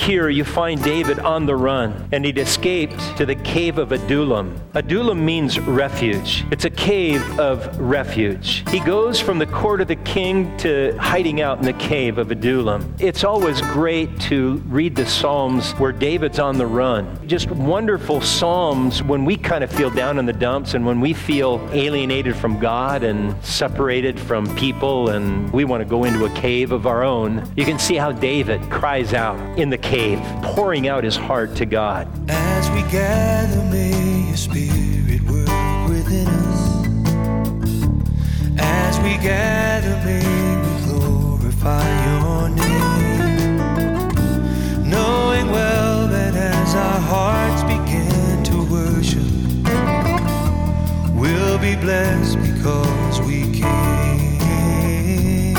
here you find David on the run, and he'd escaped to the cave of Adullam. Adullam means refuge. It's a cave of refuge. He goes from the court of the king to hiding out in the cave of Adullam. It's always great to read the Psalms where David's on the run. Just wonderful Psalms when we kind of feel down in the dumps and when we feel alienated from God and separated from people and we want to go into a cave of our own. You can see how David cries out in the cave, pouring out his heart to God. As we gather, may your spirit work within us. As we gather, may we glorify your name. Knowing well that as our hearts begin to worship, we'll be blessed because we came.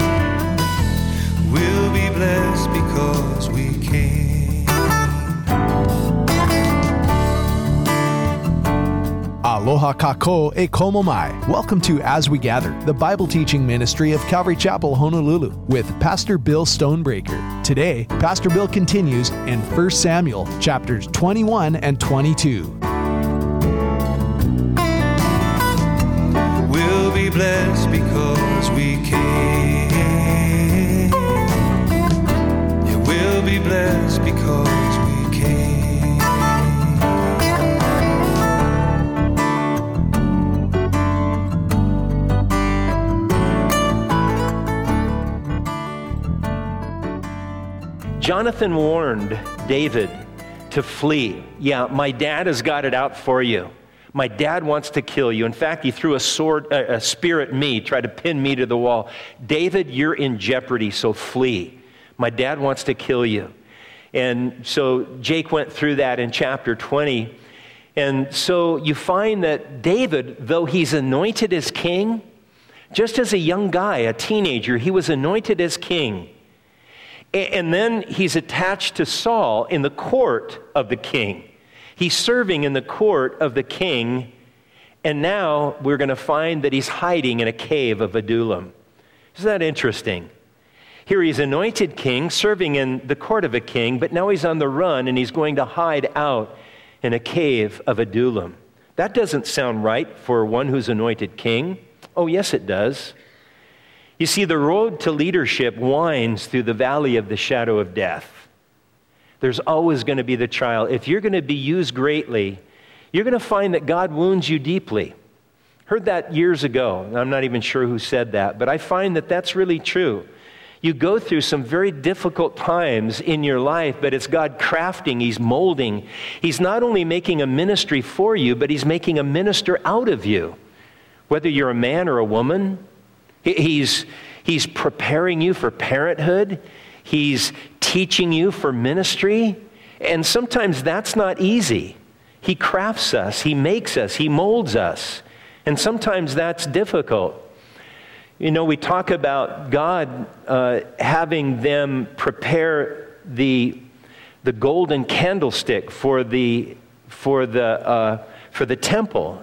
We'll be blessed because we came. Aloha kako e komo mai. Welcome to As We Gather, the Bible teaching ministry of Calvary Chapel, Honolulu, with Pastor Bill Stonebraker. Today, Pastor Bill continues in 1 Samuel chapters 21 and 22. We'll be blessed because we came. Yeah, we'll be blessed because we came. Jonathan warned David to flee. Yeah, my dad has got it out for you. My dad wants to kill you. In fact, he threw a spear at me, tried to pin me to the wall. David, you're in jeopardy, so flee. My dad wants to kill you. And so Jake went through that in chapter 20. And so you find that David, though he's anointed as king, just as a young guy, a teenager, he was anointed as king. And then he's attached to Saul in the court of the king. He's serving in the court of the king, and now we're going to find that he's hiding in a cave of Adullam. Isn't that interesting? Here he's anointed king, serving in the court of a king, but now he's on the run, and he's going to hide out in a cave of Adullam. That doesn't sound right for one who's anointed king. Oh, yes, it does. You see, the road to leadership winds through the valley of the shadow of death. There's always going to be the trial. If you're going to be used greatly, you're going to find that God wounds you deeply. Heard that years ago. I'm not even sure who said that, but I find that that's really true. You go through some very difficult times in your life, but it's God crafting, He's molding. He's not only making a ministry for you, but He's making a minister out of you. Whether you're a man or a woman, He's preparing you for parenthood. He's teaching you for ministry. And sometimes that's not easy. He crafts us. He makes us. He molds us. And sometimes that's difficult. You know, we talk about God having them prepare the golden candlestick for the temple,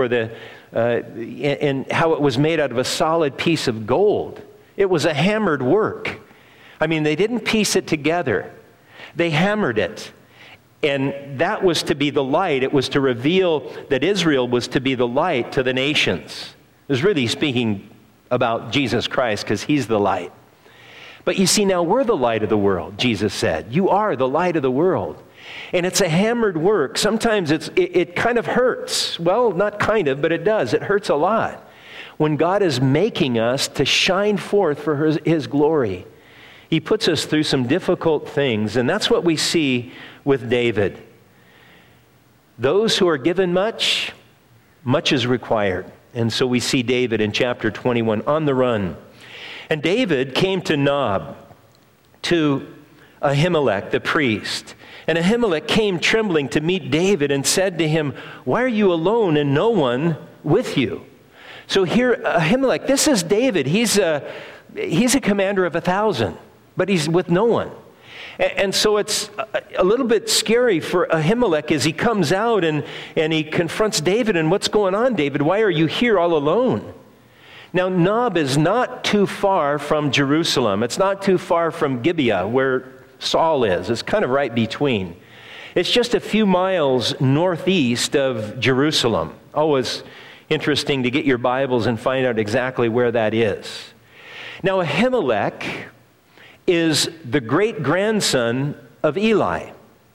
and how it was made out of a solid piece of gold. It was a hammered work. I mean, they didn't piece it together. They hammered it. And that was to be the light. It was to reveal that Israel was to be the light to the nations. It was really speaking about Jesus Christ because He's the light. But you see, now we're the light of the world, Jesus said. You are the light of the world. And it's a hammered work. Sometimes it kind of hurts. Well, not kind of, but it does. It hurts a lot when God is making us to shine forth for His glory. He puts us through some difficult things, and that's what we see with David. Those who are given much, much is required. And so we see David in chapter 21 on the run. And David came to Nob, to Ahimelech the priest. And Ahimelech came trembling to meet David and said to him, "Why are you alone and no one with you?" So here, Ahimelech, this is David. He's a commander of 1,000, but he's with no one. And so it's a little bit scary for Ahimelech as he comes out and he confronts David. And what's going on, David? Why are you here all alone? Now, Nob is not too far from Jerusalem. It's not too far from Gibeah, where Saul is. It's kind of right between. It's just a few miles northeast of Jerusalem. Always interesting to get your Bibles and find out exactly where that is. Now, Ahimelech is the great-grandson of Eli.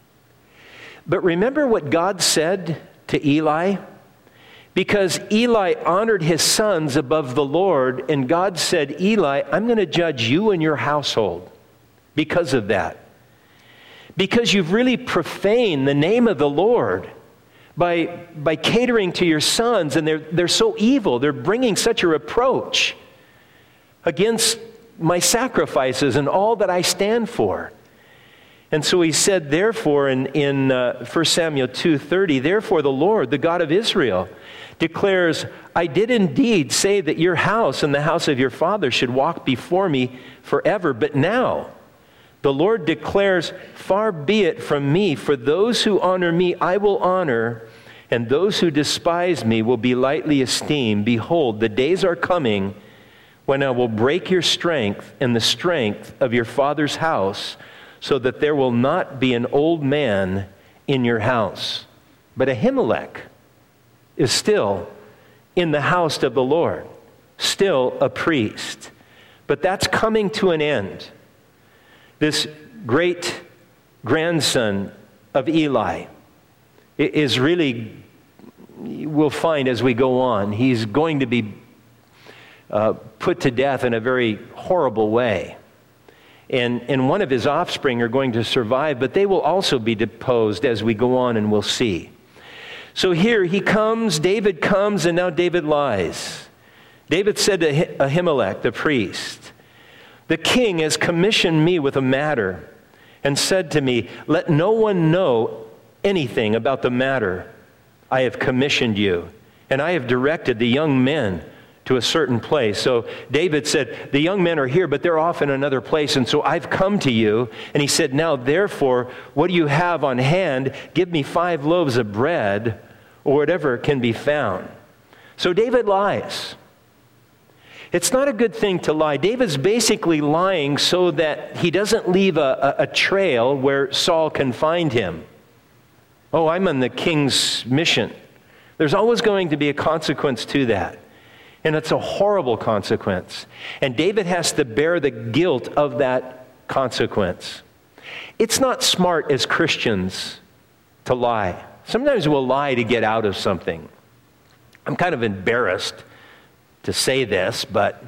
But remember what God said to Eli? Because Eli honored his sons above the Lord, and God said, Eli, I'm going to judge you and your household because of that. Because you've really profaned the name of the Lord by catering to your sons, and they're so evil. They're bringing such a reproach against my sacrifices and all that I stand for. And so he said, therefore, in 1 Samuel 2:30, therefore the Lord, the God of Israel, declares, I did indeed say that your house and the house of your father should walk before me forever. But now the Lord declares, far be it from me, for those who honor me I will honor, and those who despise me will be lightly esteemed. Behold, the days are coming when I will break your strength and the strength of your father's house, so that there will not be an old man in your house. But Ahimelech is still in the house of the Lord, still a priest. But that's coming to an end. This great grandson of Eli is really, we'll find as we go on, he's going to be put to death in a very horrible way. And one of his offspring are going to survive, but they will also be deposed as we go on, and we'll see. So here he comes, David comes, and now David lies. David said to Ahimelech, the priest, the king has commissioned me with a matter and said to me, let no one know anything about the matter I have commissioned you. And I have directed the young men to a certain place. So David said, the young men are here, but they're off in another place, and so I've come to you. And he said, now therefore, what do you have on hand? Give me 5 loaves of bread, or whatever can be found. So David lies. It's not a good thing to lie. David's basically lying so that he doesn't leave a trail where Saul can find him. Oh, I'm on the king's mission. There's always going to be a consequence to that. And it's a horrible consequence. And David has to bear the guilt of that consequence. It's not smart as Christians to lie. Sometimes we'll lie to get out of something. I'm kind of embarrassed to say this, but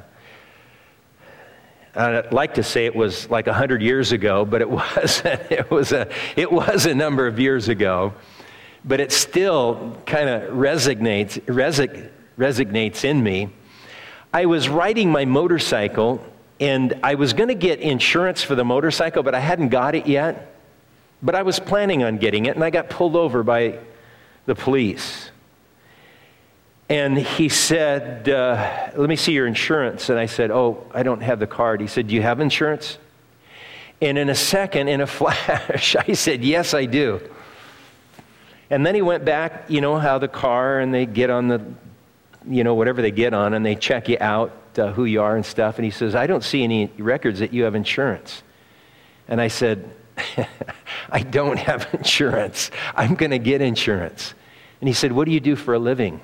I'd like to say it was like 100 years ago, but it wasn't. It was a number of years ago. But it still kind of resonates in me. I was riding my motorcycle, and I was going to get insurance for the motorcycle, but I hadn't got it yet. But I was planning on getting it, and I got pulled over by the police. And he said, let me see your insurance. And I said, oh, I don't have the card. He said, do you have insurance? And in a second, in a flash, I said, yes, I do. And then he went back, you know how the car, and they get on the, you know, whatever they get on, and they check you out, who you are and stuff. And he says, I don't see any records that you have insurance. And I said, I don't have insurance. I'm going to get insurance. And he said, what do you do for a living?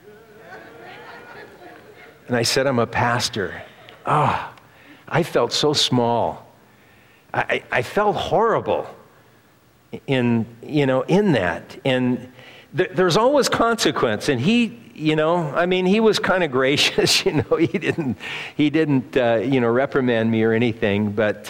And I said, I'm a pastor. Oh, I felt so small. I felt horrible in that. And there's always consequence. And he, he was kind of gracious. He didn't reprimand me or anything. But,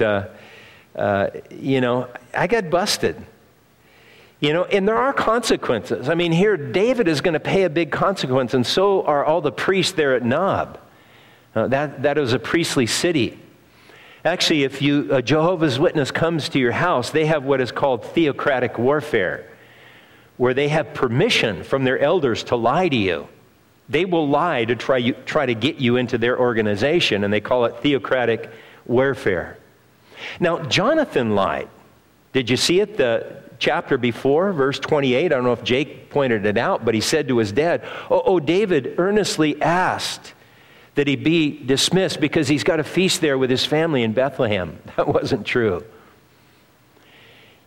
I got busted. And there are consequences. I mean, here, David is going to pay a big consequence, and so are all the priests there at Nob. That is a priestly city. Actually, if a Jehovah's Witness comes to your house, they have what is called theocratic warfare, where they have permission from their elders to lie to you. They will lie to try to get you into their organization, and they call it theocratic warfare. Now, Jonathan lied. Did you see it? The chapter before, verse 28, I don't know if Jake pointed it out, but he said to his dad, David earnestly asked that he be dismissed because he's got a feast there with his family in Bethlehem. That wasn't true.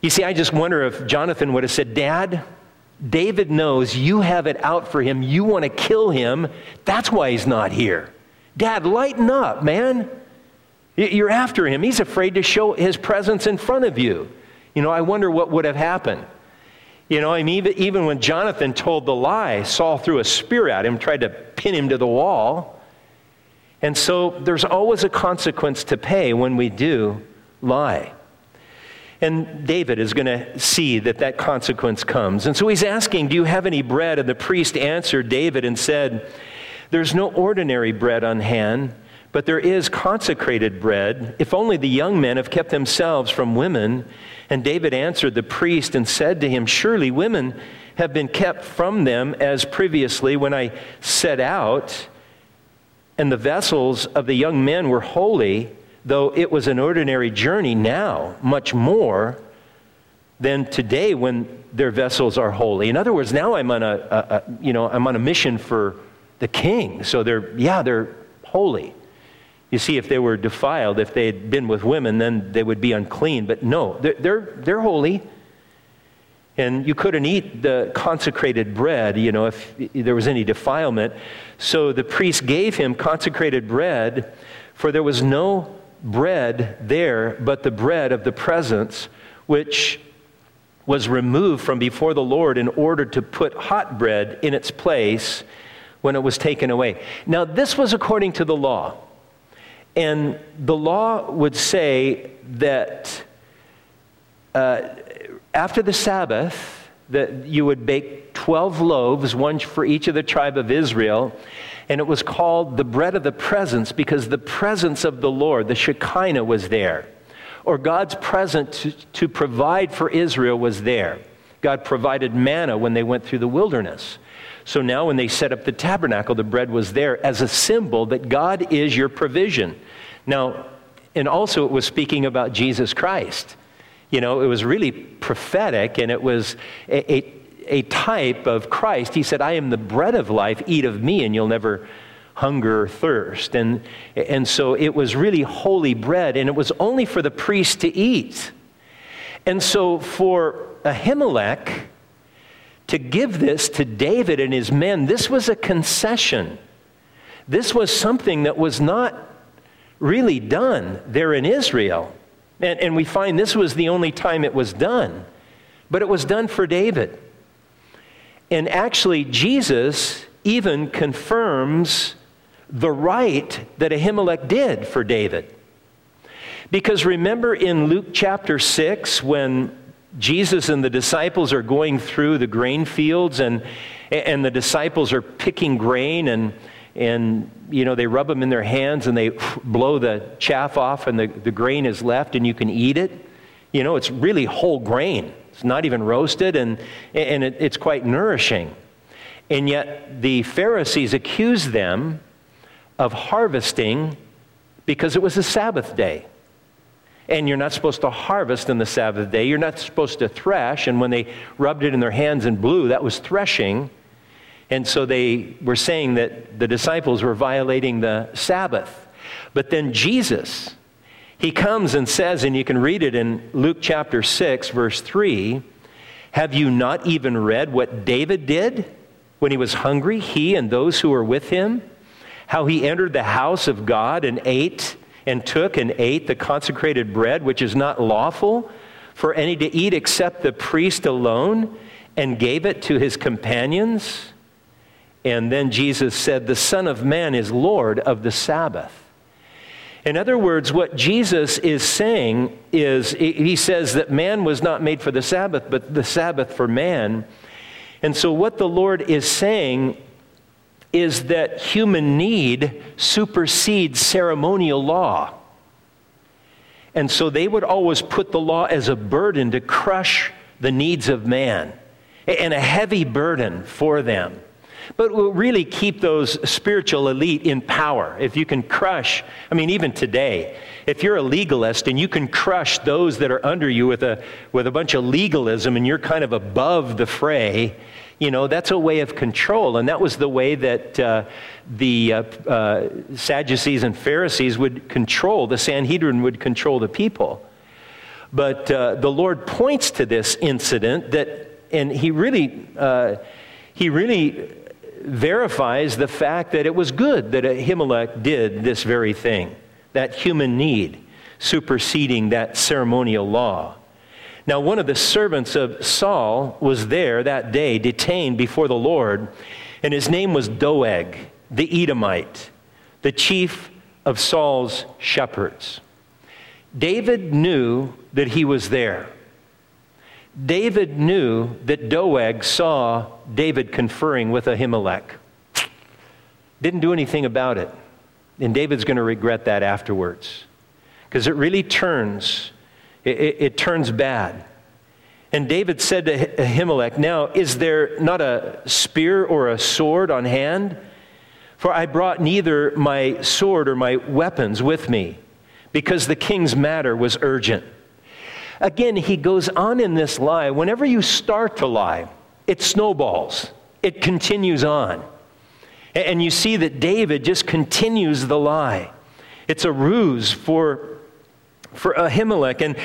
You see, I just wonder if Jonathan would have said, Dad, David knows you have it out for him. You want to kill him. That's why he's not here. Dad, lighten up, man. You're after him. He's afraid to show his presence in front of you. I wonder what would have happened. Even when Jonathan told the lie, Saul threw a spear at him, tried to pin him to the wall. And so there's always a consequence to pay when we do lie. And David is going to see that consequence comes. And so he's asking, do you have any bread? And the priest answered David and said, there's no ordinary bread on hand, but there is consecrated bread, if only the young men have kept themselves from women. And David answered the priest and said to him, surely women have been kept from them as previously when I set out, and the vessels of the young men were holy, though it was an ordinary journey now, much more than today when their vessels are holy. In other words, now I'm on a mission for the king. So they're holy. You see, if they were defiled, if they had been with women, then they would be unclean. But no, they're holy. And you couldn't eat the consecrated bread, if there was any defilement. So the priest gave him consecrated bread, for there was no bread there but the bread of the presence, which was removed from before the Lord in order to put hot bread in its place when it was taken away. Now, this was according to the law. And the law would say that after the Sabbath, that you would bake 12 loaves, one for each of the tribe of Israel, and it was called the bread of the presence because the presence of the Lord, the Shekinah, was there. Or God's presence to provide for Israel was there. God provided manna when they went through the wilderness. So now when they set up the tabernacle, the bread was there as a symbol that God is your provision. Now, and also it was speaking about Jesus Christ. It was really prophetic, and it was a type of Christ. He said, I am the bread of life, eat of me, and you'll never hunger or thirst. And so it was really holy bread, and it was only for the priest to eat. And so for Ahimelech to give this to David and his men, this was a concession. This was something that was not really done there in Israel. And we find this was the only time it was done. But it was done for David. And actually, Jesus even confirms the right that Ahimelech did for David. Because remember in Luke chapter 6, when Jesus and the disciples are going through the grain fields, and the disciples are picking grain, and they rub them in their hands and they blow the chaff off, and the grain is left and you can eat it. It's really whole grain. It's not even roasted, and it's quite nourishing. And yet the Pharisees accused them of harvesting because it was a Sabbath day. And you're not supposed to harvest on the Sabbath day. You're not supposed to thresh. And when they rubbed it in their hands and blew, that was threshing. And so they were saying that the disciples were violating the Sabbath. But then Jesus, he comes and says, and you can read it in Luke chapter 6, verse 3, have you not even read what David did when he was hungry, he and those who were with him? How he entered the house of God and ate and took and ate the consecrated bread, which is not lawful for any to eat except the priest alone, and gave it to his companions. And then Jesus said, the Son of Man is Lord of the Sabbath. In other words, what Jesus is saying is, he says that man was not made for the Sabbath, but the Sabbath for man. And so what the Lord is saying is that human need supersedes ceremonial law. And so they would always put the law as a burden to crush the needs of man, and a heavy burden for them. But will really keep those spiritual elite in power. If you can crush, even today, if you're a legalist and you can crush those that are under you with a bunch of legalism, and you're kind of above the fray, that's a way of control. And that was the way that the Sadducees and Pharisees would control, the Sanhedrin would control the people. But the Lord points to this incident and he really verifies the fact that it was good that Ahimelech did this very thing, that human need superseding that ceremonial law. Now, one of the servants of Saul was there that day, detained before the Lord, and his name was Doeg, the Edomite, the chief of Saul's shepherds. David knew that he was there. David knew that Doeg saw David conferring with Ahimelech. Didn't do anything about it. And David's going to regret that afterwards. Because it really turns bad. And David said to Ahimelech, "Now, is there not a spear or a sword on hand? For I brought neither my sword or my weapons with me, because the king's matter was urgent." Again, he goes on in this lie. Whenever you start to lie, it snowballs. It continues on. And you see that David just continues the lie. It's a ruse for Ahimelech. And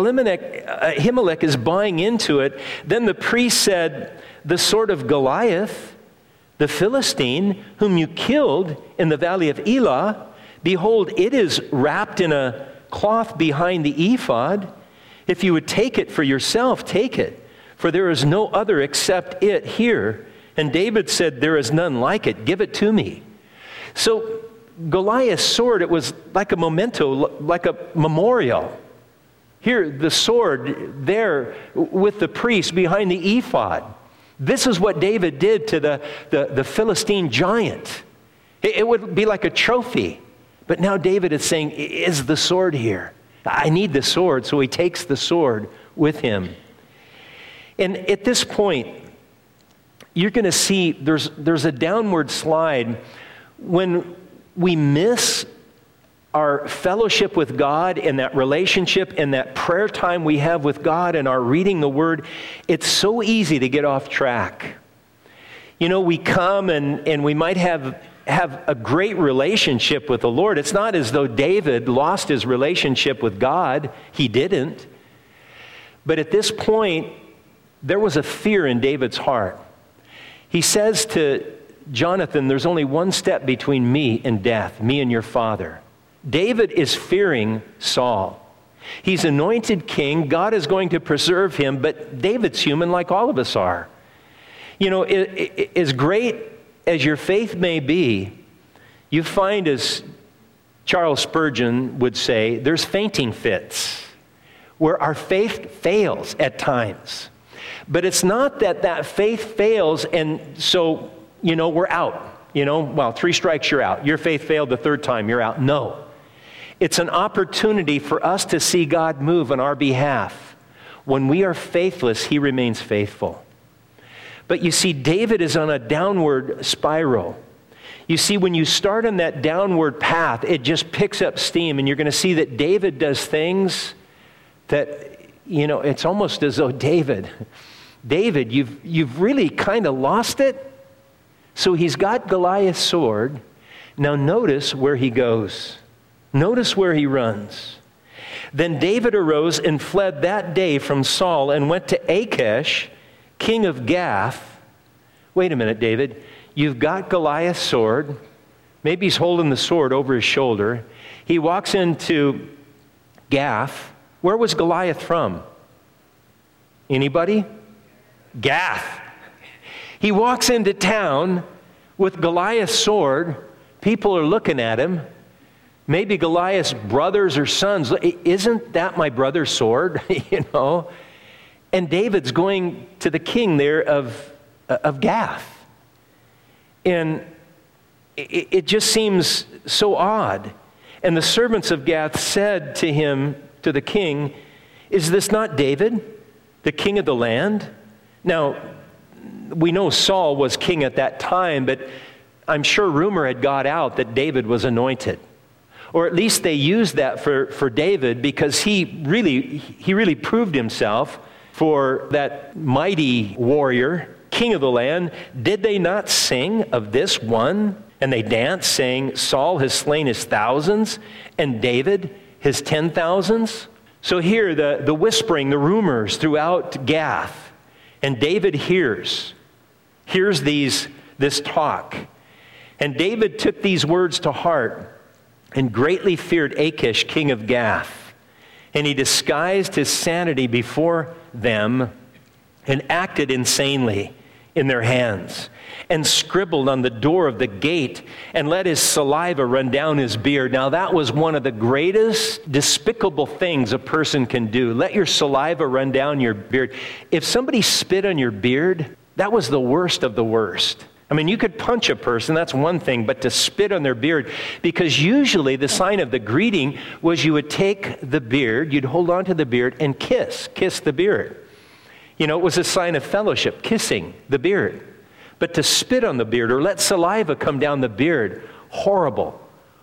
Ahimelech is buying into it. Then the priest said, "The sword of Goliath, the Philistine, whom you killed in the valley of Elah, behold, it is wrapped in a cloth behind the ephod. If you would take it for yourself, take it, for there is no other except it here." And David said, "There is none like it. Give it to me." So Goliath's sword, it was like a memento, like a memorial. Here, the sword there with the priest behind the ephod. This is what David did to the Philistine giant. It would be like a trophy. But now David is saying, "Is the sword here? I need the sword." So he takes the sword with him. And at this point, you're going to see there's a downward slide when we miss our fellowship with God and that relationship and that prayer time we have with God and our reading the Word. It's so easy to get off track. You know, we come and we might have a great relationship with the Lord. It's not as though David lost his relationship with God. He didn't. But at this point, there was a fear in David's heart. He says to Jonathan, "There's only one step between me and death, me and your father." David is fearing Saul. He's anointed king. God is going to preserve him, but David's human like all of us are. You know, as great as your faith may be, you find, as Charles Spurgeon would say, there's fainting fits where our faith fails at times. But it's not that faith fails and so, we're out. Well, 3 strikes, you're out. Your faith failed the 3rd time, you're out. No. It's an opportunity for us to see God move on our behalf. When we are faithless, He remains faithful. But you see, David is on a downward spiral. You see, when you start on that downward path, it just picks up steam, and you're going to see that David does things that, it's almost as though David, you've really kind of lost it. So he's got Goliath's sword. Now notice where he goes. Notice where he runs. Then David arose and fled that day from Saul and went to Achish, king of Gath. Wait a minute, David. You've got Goliath's sword. Maybe he's holding the sword over his shoulder. He walks into Gath. Where was Goliath from? Anybody? Gath. He walks into town with Goliath's sword. People are looking at him. Maybe Goliath's brothers or sons. Isn't that my brother's sword? And David's going to the king there of Gath. And it just seems so odd. And the servants of Gath said to him, to the king, "Is this not David, the king of the land?" Now, we know Saul was king at that time, but I'm sure rumor had got out that David was anointed. Or at least they used that for David because he really proved himself for that mighty warrior, king of the land. Did they not sing of this one? And they danced, saying, "Saul has slain his thousands, and David his 10,000s." So here, the whispering, the rumors throughout Gath, and David hears this talk. And David took these words to heart and greatly feared Achish, king of Gath. And he disguised his sanity before them and acted insanely in their hands, and scribbled on the door of the gate and let his saliva run down his beard. Now that was one of the greatest despicable things a person can do. Let your saliva run down your beard. If somebody spit on your beard, that was the worst of the worst. I mean, you could punch a person, that's one thing, but to spit on their beard, because usually the sign of the greeting was you would take the beard, you'd hold on to the beard and kiss the beard. You know, it was a sign of fellowship, kissing the beard. But to spit on the beard or let saliva come down the beard, horrible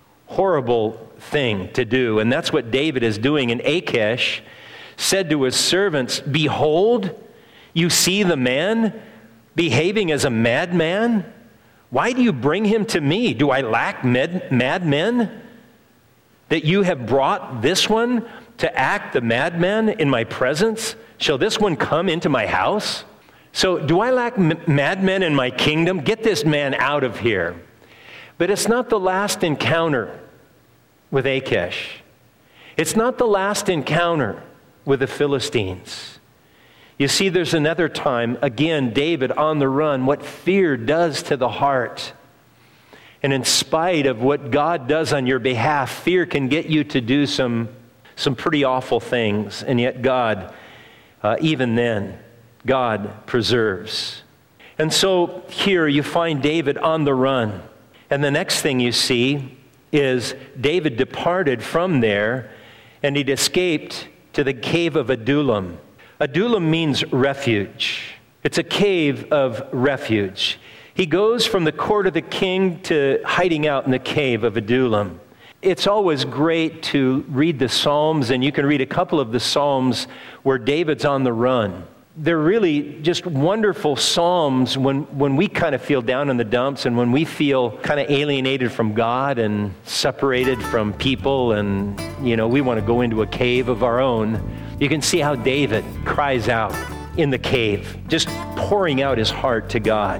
thing to do. And that's what David is doing. And Achish said to his servants, "Behold, you see the man behaving as a madman? Why do you bring him to me? Do I lack madmen? That you have brought this one to act the madman in my presence? Shall this one come into my house? So do I lack madmen in my kingdom? Get this man out of here." But it's not the last encounter with Achish. It's not the last encounter with the Philistines. You see, there's another time, again, David on the run, what fear does to the heart. And in spite of what God does on your behalf, fear can get you to do some pretty awful things. And yet God, even then, God preserves. And so here you find David on the run. And the next thing you see is David departed from there and he'd escaped to the cave of Adullam. Adullam means refuge. It's a cave of refuge. He goes from the court of the king to hiding out in the cave of Adullam. It's always great to read the Psalms, and you can read a couple of the Psalms where David's on the run. They're really just wonderful Psalms when we kind of feel down in the dumps and when we feel kind of alienated from God and separated from people and, we want to go into a cave of our own. You can see how David cries out in the cave, just pouring out his heart to God.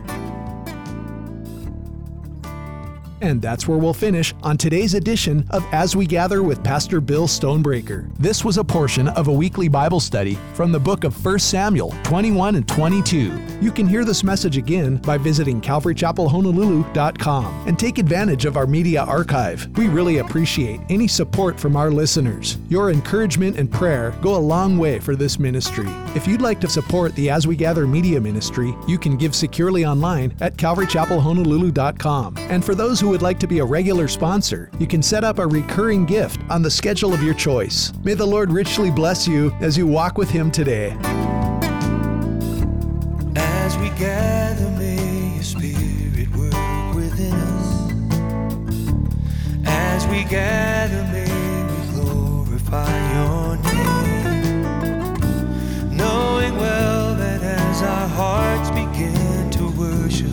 And that's where we'll finish on today's edition of As We Gather with Pastor Bill Stonebreaker. This was a portion of a weekly Bible study from the book of 1 Samuel 21 and 22. You can hear this message again by visiting CalvaryChapelHonolulu.com and take advantage of our media archive. We really appreciate any support from our listeners. Your encouragement and prayer go a long way for this ministry. If you'd like to support the As We Gather media ministry, you can give securely online at CalvaryChapelHonolulu.com. And for those who would like to be a regular sponsor, you can set up a recurring gift on the schedule of your choice. May the Lord richly bless you as you walk with Him today. As we gather, may your Spirit work within us. As we gather, may we glorify your name, knowing well that as our hearts begin to worship,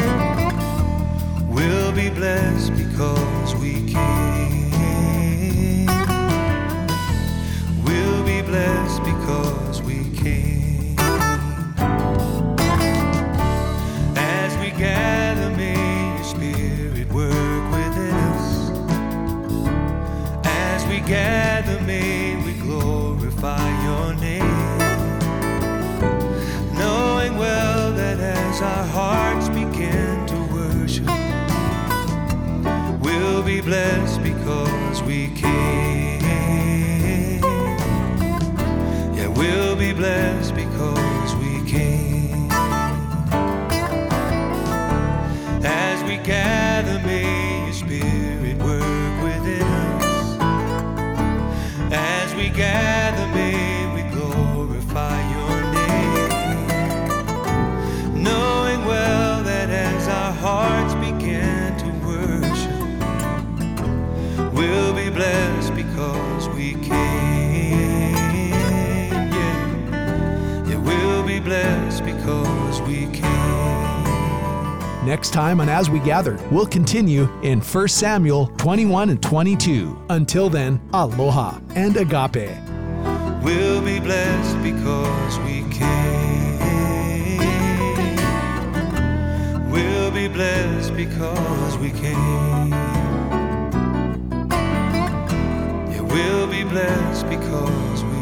we'll be blessed because we came. We'll be blessed because we came. As we gather, may your Spirit work within us. As we gather, may we glorify your name, knowing well that as our hearts begin to worship, we'll be blessed because we came. Yeah, we'll be blessed because we came. As we gather, may your Spirit work within us. As we gather, may we glorify your name, knowing well that as our hearts begin to worship, we'll be blessed because we came. Yeah, we'll be blessed because we came. Next time on As We Gather, we'll continue in 1 Samuel 21 and 22. Until then, aloha and agape. We'll be blessed because we came. We'll be blessed because we came. Yeah, we'll be blessed because we